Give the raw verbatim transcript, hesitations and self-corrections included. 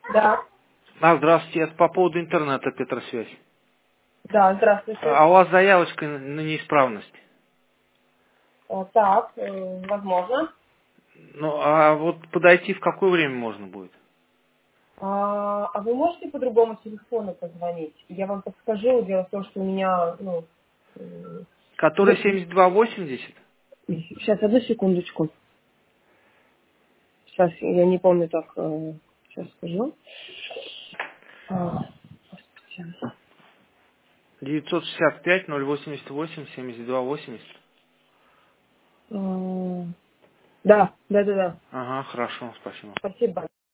Да. А, здравствуйте, это по поводу интернета, Петросвязь. Да, здравствуйте. А у вас заявочка на неисправность. Э, Так, э, возможно. Ну, а вот подойти в какое время можно будет? А, а вы можете по другому телефону позвонить? Я вам подскажу. Дело в том, что у меня, ну, м, Который вы- семьдесят два восемьдесят? сейчас, одну секундочку. Сейчас, я не помню так, э, сейчас скажу. А, господи. девятьсот шестьдесят пять ноль восемьдесят восемь семьдесят два восемьдесят. А, Да, да, да, да. Ага, хорошо, спасибо. Спасибо.